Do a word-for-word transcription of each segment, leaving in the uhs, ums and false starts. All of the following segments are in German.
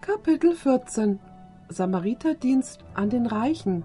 Kapitel vierzehn Samariterdienst an den Reichen.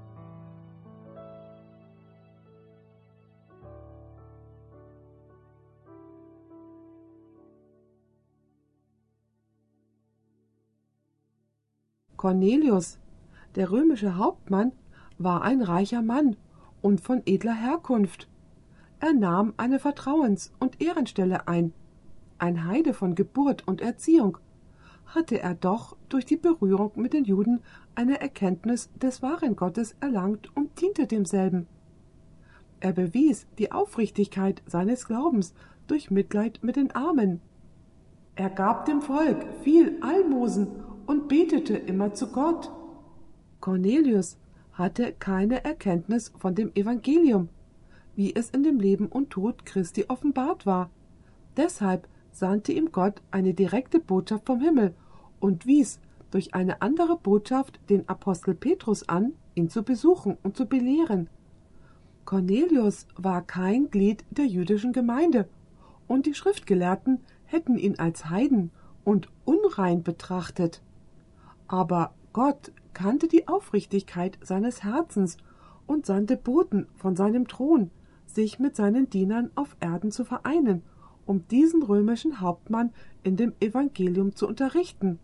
Cornelius, der römische Hauptmann, war ein reicher Mann und von edler Herkunft. Er nahm eine Vertrauens- und Ehrenstelle ein. Ein Heide von Geburt und Erziehung, hatte er doch durch die Berührung mit den Juden eine Erkenntnis des wahren Gottes erlangt und diente demselben. Er bewies die Aufrichtigkeit seines Glaubens durch Mitleid mit den Armen. Er gab dem Volk viel Almosen und betete immer zu Gott. Cornelius hatte keine Erkenntnis von dem Evangelium, wie es in dem Leben und Tod Christi offenbart war. Deshalb sandte ihm Gott eine direkte Botschaft vom Himmel und wies durch eine andere Botschaft den Apostel Petrus an, ihn zu besuchen und zu belehren. Cornelius war kein Glied der jüdischen Gemeinde, und die Schriftgelehrten hätten ihn als Heiden und unrein betrachtet. Aber Gott kannte die Aufrichtigkeit seines Herzens und sandte Boten von seinem Thron, sich mit seinen Dienern auf Erden zu vereinen, um diesen römischen Hauptmann in dem Evangelium zu unterrichten.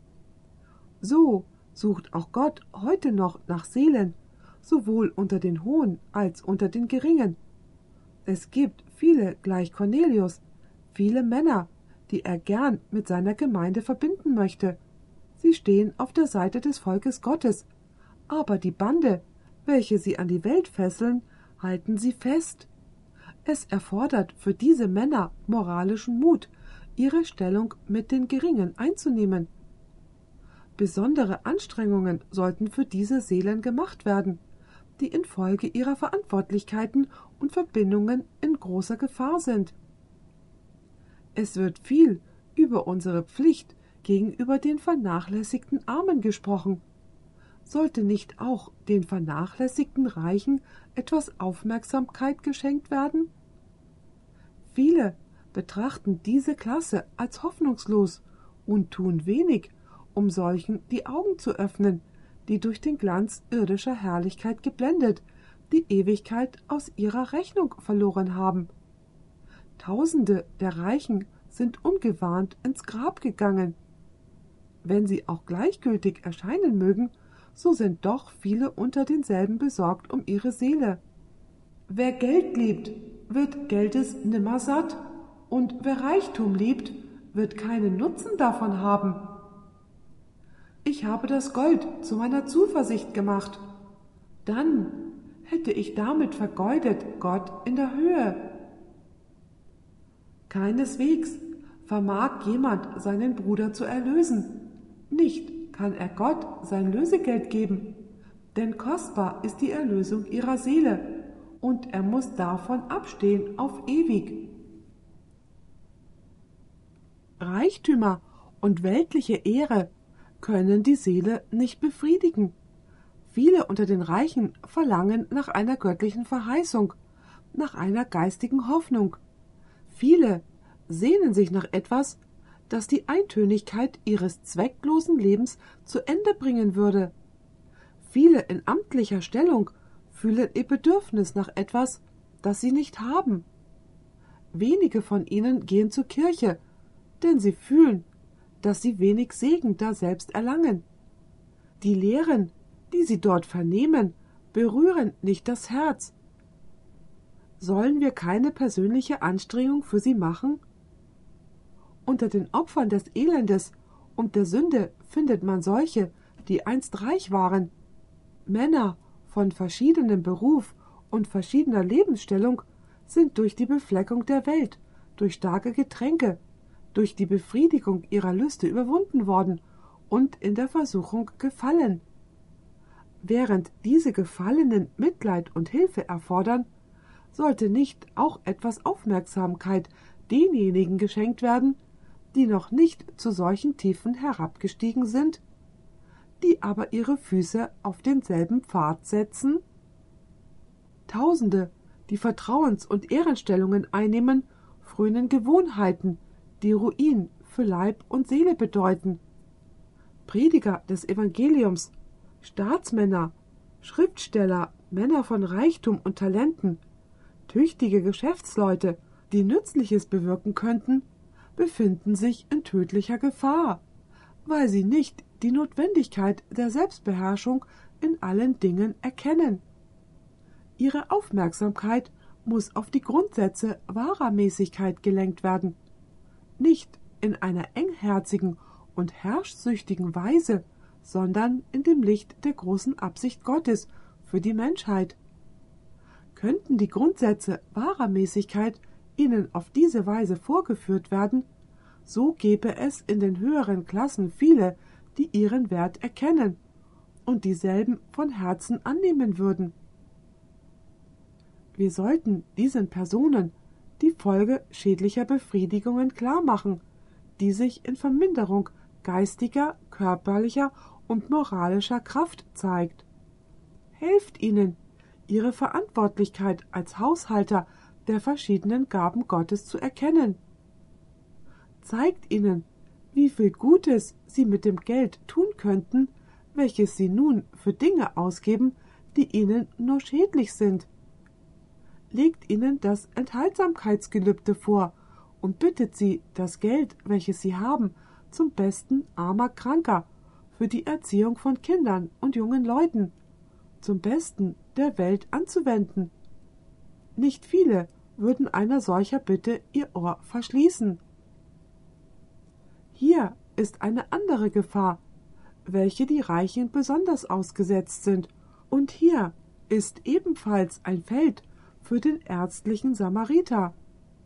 So sucht auch Gott heute noch nach Seelen, sowohl unter den Hohen als unter den Geringen. Es gibt viele gleich Cornelius, viele Männer, die er gern mit seiner Gemeinde verbinden möchte. Sie stehen auf der Seite des Volkes Gottes, aber die Bande, welche sie an die Welt fesseln, halten sie fest. Es erfordert für diese Männer moralischen Mut, ihre Stellung mit den Geringen einzunehmen. Besondere Anstrengungen sollten für diese Seelen gemacht werden, die infolge ihrer Verantwortlichkeiten und Verbindungen in großer Gefahr sind. Es wird viel über unsere Pflicht gegenüber den vernachlässigten Armen gesprochen. Sollte nicht auch den vernachlässigten Reichen etwas Aufmerksamkeit geschenkt werden? Viele betrachten diese Klasse als hoffnungslos und tun wenig, um solchen die Augen zu öffnen, die durch den Glanz irdischer Herrlichkeit geblendet, die Ewigkeit aus ihrer Rechnung verloren haben. Tausende der Reichen sind ungewarnt ins Grab gegangen. Wenn sie auch gleichgültig erscheinen mögen, so sind doch viele unter denselben besorgt um ihre Seele. Wer Geld liebt, wird Geldes nimmer satt, und wer Reichtum liebt, wird keinen Nutzen davon haben. Ich habe das Gold zu meiner Zuversicht gemacht. Dann hätte ich damit vergeudet Gott in der Höhe. Keineswegs vermag jemand seinen Bruder zu erlösen. Nicht kann er Gott sein Lösegeld geben, denn kostbar ist die Erlösung ihrer Seele, und er muss davon abstehen auf ewig. Reichtümer und weltliche Ehre können die Seele nicht befriedigen. Viele unter den Reichen verlangen nach einer göttlichen Verheißung, nach einer geistigen Hoffnung. Viele sehnen sich nach etwas, das die Eintönigkeit ihres zwecklosen Lebens zu Ende bringen würde. Viele in amtlicher Stellung fühlen ihr Bedürfnis nach etwas, das sie nicht haben. Wenige von ihnen gehen zur Kirche, denn sie fühlen, dass sie wenig Segen daselbst erlangen. Die Lehren, die sie dort vernehmen, berühren nicht das Herz. Sollen wir keine persönliche Anstrengung für sie machen? Unter den Opfern des Elendes und der Sünde findet man solche, die einst reich waren. Männer von verschiedenem Beruf und verschiedener Lebensstellung sind durch die Befleckung der Welt, durch starke Getränke, durch die Befriedigung ihrer Lüste überwunden worden und in der Versuchung gefallen. Während diese Gefallenen Mitleid und Hilfe erfordern, sollte nicht auch etwas Aufmerksamkeit denjenigen geschenkt werden, die noch nicht zu solchen Tiefen herabgestiegen sind, die aber ihre Füße auf denselben Pfad setzen? Tausende, die Vertrauens- und Ehrenstellungen einnehmen, frönen Gewohnheiten, die Ruin für Leib und Seele bedeuten. Prediger des Evangeliums, Staatsmänner, Schriftsteller, Männer von Reichtum und Talenten, tüchtige Geschäftsleute, die Nützliches bewirken könnten, befinden sich in tödlicher Gefahr, weil sie nicht die Notwendigkeit der Selbstbeherrschung in allen Dingen erkennen. Ihre Aufmerksamkeit muss auf die Grundsätze wahrer Mäßigkeit gelenkt werden, nicht in einer engherzigen und herrschsüchtigen Weise, sondern in dem Licht der großen Absicht Gottes für die Menschheit. Könnten die Grundsätze wahrer Mäßigkeit ihnen auf diese Weise vorgeführt werden, so gäbe es in den höheren Klassen viele, die ihren Wert erkennen und dieselben von Herzen annehmen würden. Wir sollten diesen Personen die Folge schädlicher Befriedigungen klarmachen, die sich in Verminderung geistiger, körperlicher und moralischer Kraft zeigt. Helft ihnen, ihre Verantwortlichkeit als Haushalter der verschiedenen Gaben Gottes zu erkennen. Zeigt ihnen, wie viel Gutes sie mit dem Geld tun könnten, welches sie nun für Dinge ausgeben, die ihnen nur schädlich sind. Legt ihnen das Enthaltsamkeitsgelübde vor und bittet sie, das Geld, welches sie haben, zum Besten armer Kranker, für die Erziehung von Kindern und jungen Leuten, zum Besten der Welt anzuwenden. Nicht viele würden einer solcher Bitte ihr Ohr verschließen. Hier ist eine andere Gefahr, welche die Reichen besonders ausgesetzt sind, und hier ist ebenfalls ein Feld für den ärztlichen Samariter.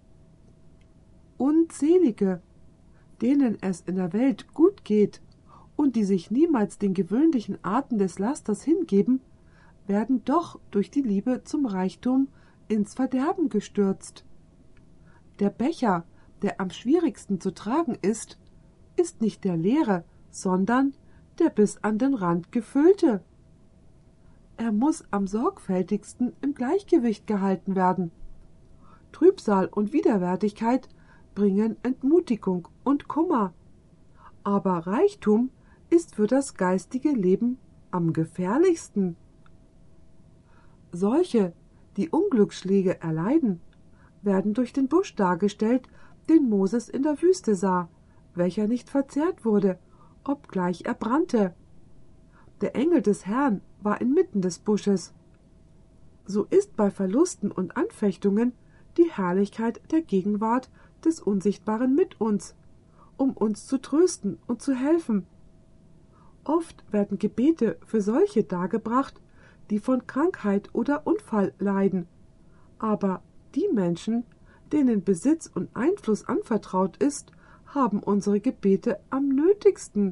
Unzählige, denen es in der Welt gut geht und die sich niemals den gewöhnlichen Arten des Lasters hingeben, werden doch durch die Liebe zum Reichtum ins Verderben gestürzt. Der Becher, der am schwierigsten zu tragen ist, ist nicht der leere, sondern der bis an den Rand gefüllte. Er muss am sorgfältigsten im Gleichgewicht gehalten werden. Trübsal und Widerwärtigkeit bringen Entmutigung und Kummer, aber Reichtum ist für das geistige Leben am gefährlichsten. Solche, die Unglücksschläge erleiden, werden durch den Busch dargestellt, den Moses in der Wüste sah, welcher nicht verzehrt wurde, obgleich er brannte. Der Engel des Herrn war inmitten des Busches. So ist bei Verlusten und Anfechtungen die Herrlichkeit der Gegenwart des Unsichtbaren mit uns, um uns zu trösten und zu helfen. Oft werden Gebete für solche dargebracht, die von Krankheit oder Unfall leiden, aber die Menschen, denen Besitz und Einfluss anvertraut ist, haben unsere Gebete am nötigsten.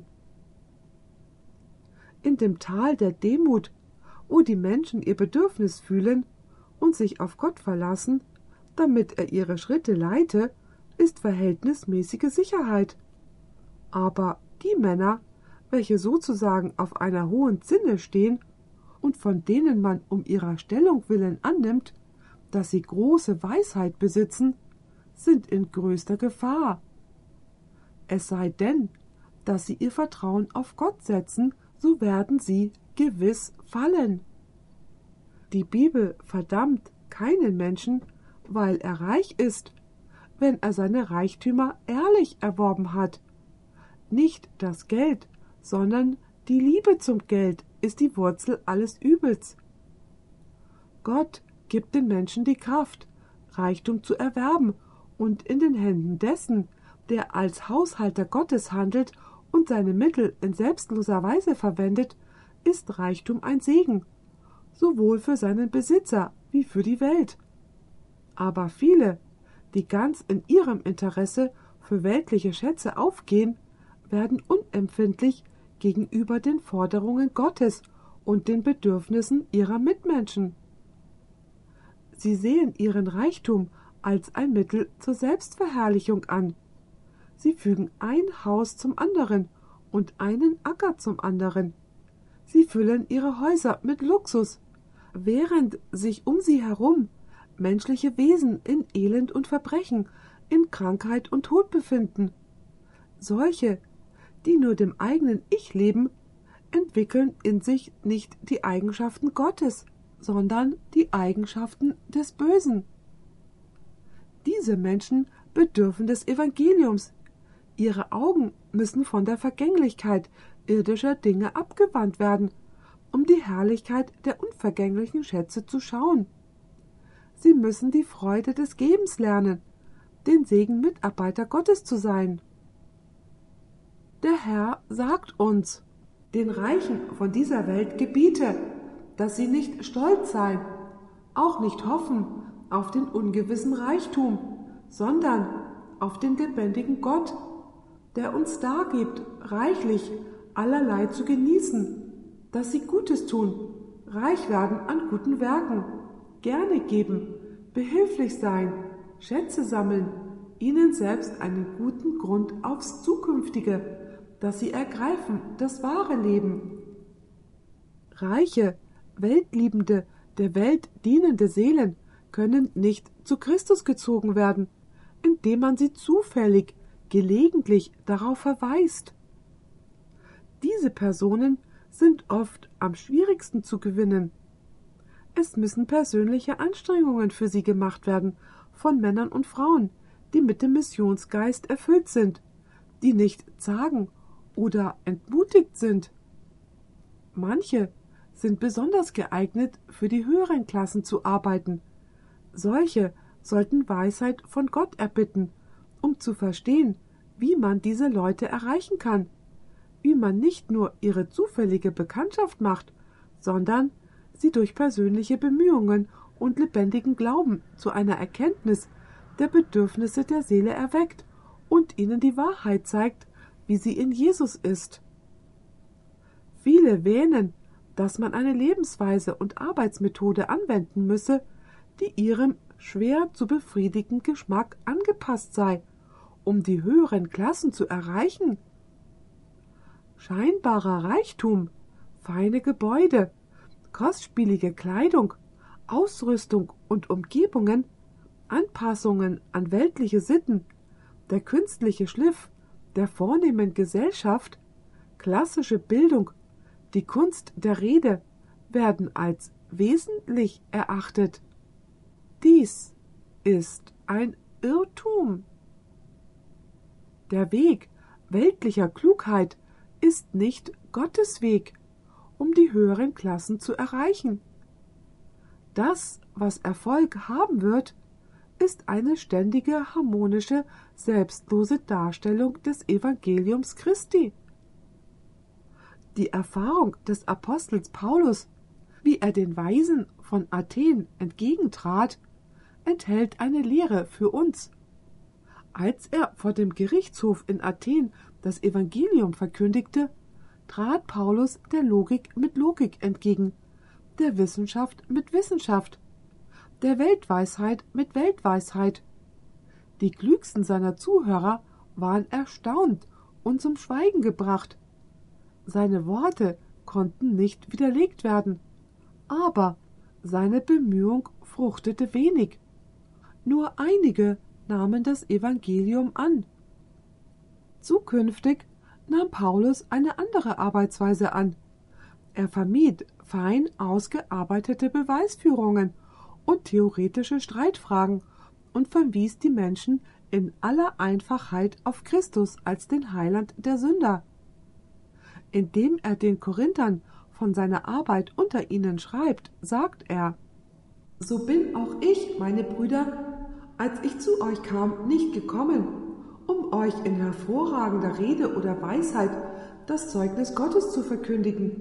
In dem Tal der Demut, wo die Menschen ihr Bedürfnis fühlen und sich auf Gott verlassen, damit er ihre Schritte leite, ist verhältnismäßige Sicherheit. Aber die Männer, welche sozusagen auf einer hohen Zinne stehen und von denen man um ihrer Stellung willen annimmt, dass sie große Weisheit besitzen, sind in größter Gefahr. Es sei denn, dass sie ihr Vertrauen auf Gott setzen, so werden sie gewiss fallen. Die Bibel verdammt keinen Menschen, weil er reich ist, wenn er seine Reichtümer ehrlich erworben hat. Nicht das Geld, sondern die Liebe zum Geld ist die Wurzel alles Übels. Gott gibt den Menschen die Kraft, Reichtum zu erwerben, und in den Händen dessen, der als Haushalter Gottes handelt und seine Mittel in selbstloser Weise verwendet, ist Reichtum ein Segen, sowohl für seinen Besitzer wie für die Welt. Aber viele, die ganz in ihrem Interesse für weltliche Schätze aufgehen, werden unempfindlich gegenüber den Forderungen Gottes und den Bedürfnissen ihrer Mitmenschen. Sie sehen ihren Reichtum als ein Mittel zur Selbstverherrlichung an. Sie fügen ein Haus zum anderen und einen Acker zum anderen. Sie füllen ihre Häuser mit Luxus, während sich um sie herum menschliche Wesen in Elend und Verbrechen, in Krankheit und Tod befinden. Solche, die nur dem eigenen Ich leben, entwickeln in sich nicht die Eigenschaften Gottes, sondern die Eigenschaften des Bösen. Diese Menschen bedürfen des Evangeliums. Ihre Augen müssen von der Vergänglichkeit irdischer Dinge abgewandt werden, um die Herrlichkeit der unvergänglichen Schätze zu schauen. Sie müssen die Freude des Gebens lernen, den Segen Mitarbeiter Gottes zu sein. Der Herr sagt uns, den Reichen von dieser Welt gebiete, dass sie nicht stolz seien, auch nicht hoffen auf den ungewissen Reichtum, sondern auf den lebendigen Gott, der uns dargibt, reichlich allerlei zu genießen, dass sie Gutes tun, reich werden an guten Werken, gerne geben, behilflich sein, Schätze sammeln, ihnen selbst einen guten Grund aufs Zukünftige, dass sie ergreifen das wahre Leben. Reiche, weltliebende, der Welt dienende Seelen können nicht zu Christus gezogen werden, indem man sie zufällig, gelegentlich darauf verweist. Diese Personen sind oft am schwierigsten zu gewinnen. Es müssen persönliche Anstrengungen für sie gemacht werden von Männern und Frauen, die mit dem Missionsgeist erfüllt sind, die nicht zagen oder entmutigt sind. Manche sind besonders geeignet, für die höheren Klassen zu arbeiten. Solche sollten Weisheit von Gott erbitten, um zu verstehen, wie man diese Leute erreichen kann, wie man nicht nur ihre zufällige Bekanntschaft macht, sondern sie durch persönliche Bemühungen und lebendigen Glauben zu einer Erkenntnis der Bedürfnisse der Seele erweckt und ihnen die Wahrheit zeigt, wie sie in Jesus ist. Viele wähnen, dass man eine Lebensweise und Arbeitsmethode anwenden müsse, die ihrem schwer zu befriedigenden Geschmack angepasst sei, um die höheren Klassen zu erreichen. Scheinbarer Reichtum, feine Gebäude, kostspielige Kleidung, Ausrüstung und Umgebungen, Anpassungen an weltliche Sitten, der künstliche Schliff der vornehmen Gesellschaft, klassische Bildung, die Kunst der Rede werden als wesentlich erachtet. Dies ist ein Irrtum. Der Weg weltlicher Klugheit ist nicht Gottes Weg, um die höheren Klassen zu erreichen. Das, was Erfolg haben wird, ist eine ständige, harmonische, selbstlose Darstellung des Evangeliums Christi. Die Erfahrung des Apostels Paulus, wie er den Weisen von Athen entgegentrat, enthält eine Lehre für uns. Als er vor dem Gerichtshof in Athen das Evangelium verkündigte, trat Paulus der Logik mit Logik entgegen, der Wissenschaft mit Wissenschaft, der Weltweisheit mit Weltweisheit. Die klügsten seiner Zuhörer waren erstaunt und zum Schweigen gebracht. Seine Worte konnten nicht widerlegt werden, aber seine Bemühung fruchtete wenig. Nur einige nahmen das Evangelium an. Zukünftig nahm Paulus eine andere Arbeitsweise an. Er vermied fein ausgearbeitete Beweisführungen und theoretische Streitfragen und verwies die Menschen in aller Einfachheit auf Christus als den Heiland der Sünder. Indem er den Korinthern von seiner Arbeit unter ihnen schreibt, sagt er: So bin auch ich, meine Brüder, als ich zu euch kam, nicht gekommen, um euch in hervorragender Rede oder Weisheit das Zeugnis Gottes zu verkündigen.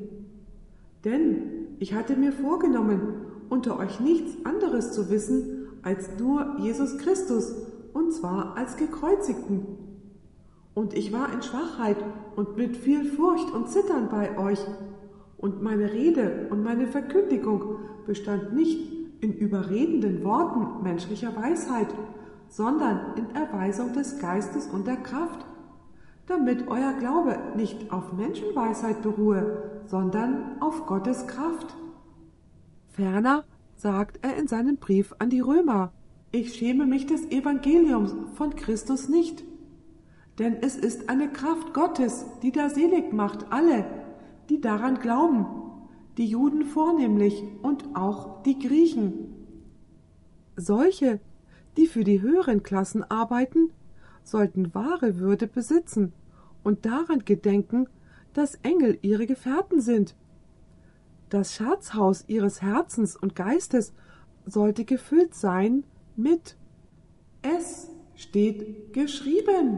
Denn ich hatte mir vorgenommen, unter euch nichts anderes zu wissen, als nur Jesus Christus, und zwar als Gekreuzigten. Und ich war in Schwachheit und mit viel Furcht und Zittern bei euch, und meine Rede und meine Verkündigung bestand nicht in überredenden Worten menschlicher Weisheit, sondern in Erweisung des Geistes und der Kraft, damit euer Glaube nicht auf Menschenweisheit beruhe, sondern auf Gottes Kraft. Ferner sagt er in seinem Brief an die Römer: Ich schäme mich des Evangeliums von Christus nicht, Denn es ist eine Kraft Gottes, die da selig macht alle, die daran glauben, die Juden vornehmlich und auch die Griechen. Solche, die für die höheren Klassen arbeiten, sollten wahre Würde besitzen und daran gedenken, dass Engel ihre Gefährten sind. Das Schatzhaus ihres Herzens und Geistes sollte gefüllt sein mit Es steht geschrieben.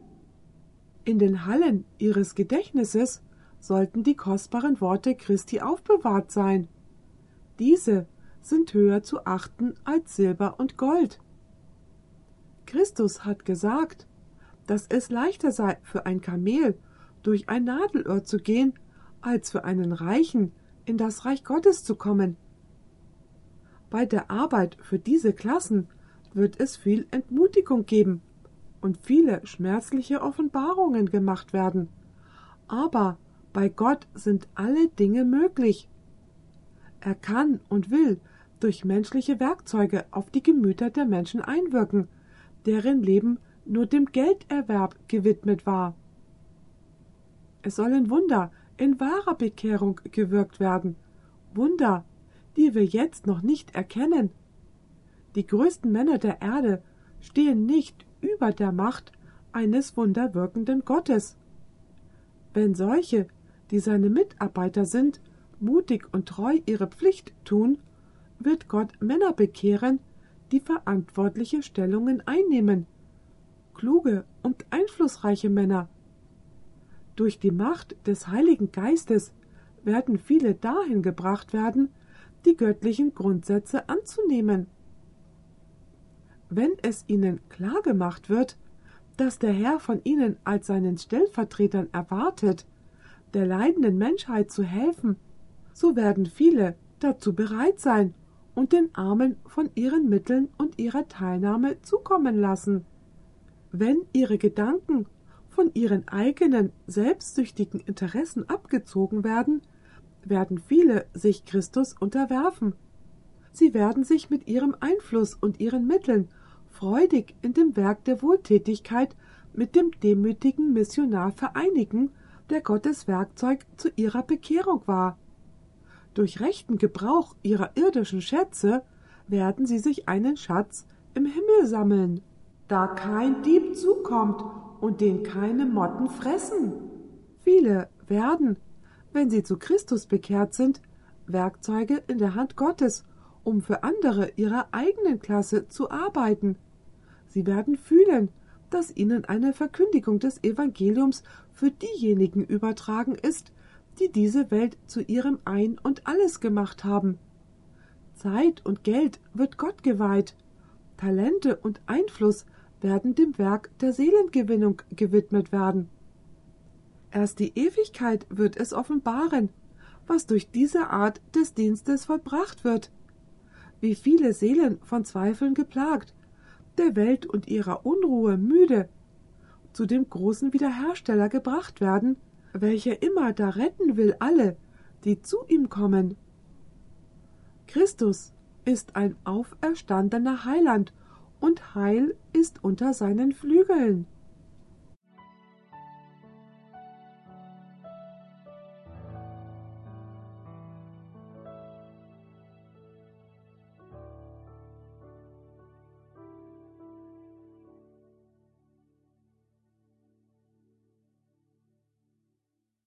In den Hallen ihres Gedächtnisses sollten die kostbaren Worte Christi aufbewahrt sein. Diese sind höher zu achten als Silber und Gold. Christus hat gesagt, dass es leichter sei für ein Kamel durch ein Nadelöhr zu gehen, als für einen Reichen in das Reich Gottes zu kommen. Bei der Arbeit für diese Klassen wird es viel Entmutigung geben und viele schmerzliche Offenbarungen gemacht werden. Aber bei Gott sind alle Dinge möglich. Er kann und will durch menschliche Werkzeuge auf die Gemüter der Menschen einwirken, deren Leben nur dem Gelderwerb gewidmet war. Es sollen Wunder in wahrer Bekehrung gewirkt werden, Wunder, die wir jetzt noch nicht erkennen. Die größten Männer der Erde stehen nicht über der Macht eines wunderwirkenden Gottes. Wenn solche, die seine Mitarbeiter sind, mutig und treu ihre Pflicht tun, wird Gott Männer bekehren, die verantwortliche Stellungen einnehmen, kluge und einflussreiche Männer. Durch die Macht des Heiligen Geistes werden viele dahin gebracht werden, die göttlichen Grundsätze anzunehmen. Wenn es ihnen klar gemacht wird, dass der Herr von ihnen als seinen Stellvertretern erwartet, der leidenden Menschheit zu helfen, so werden viele dazu bereit sein und den Armen von ihren Mitteln und ihrer Teilnahme zukommen lassen. Wenn ihre Gedanken von ihren eigenen selbstsüchtigen Interessen abgezogen werden, werden viele sich Christus unterwerfen. Sie werden sich mit ihrem Einfluss und ihren Mitteln freudig in dem Werk der Wohltätigkeit mit dem demütigen Missionar vereinigen, der Gottes Werkzeug zu ihrer Bekehrung war. Durch rechten Gebrauch ihrer irdischen Schätze werden sie sich einen Schatz im Himmel sammeln, da kein Dieb zukommt und den keine Motten fressen. Viele werden, wenn sie zu Christus bekehrt sind, Werkzeuge in der Hand Gottes, um für andere ihrer eigenen Klasse zu arbeiten. Sie werden fühlen, dass ihnen eine Verkündigung des Evangeliums für diejenigen übertragen ist, die diese Welt zu ihrem Ein und Alles gemacht haben. Zeit und Geld wird Gott geweiht. Talente und Einfluss werden dem Werk der Seelengewinnung gewidmet werden. Erst die Ewigkeit wird es offenbaren, was durch diese Art des Dienstes vollbracht wird. Wie viele Seelen von Zweifeln geplagt, der Welt und ihrer Unruhe müde, zu dem großen Wiederhersteller gebracht werden, welcher immer da retten will alle, die zu ihm kommen. Christus ist ein auferstandener Heiland, und Heil ist unter seinen Flügeln.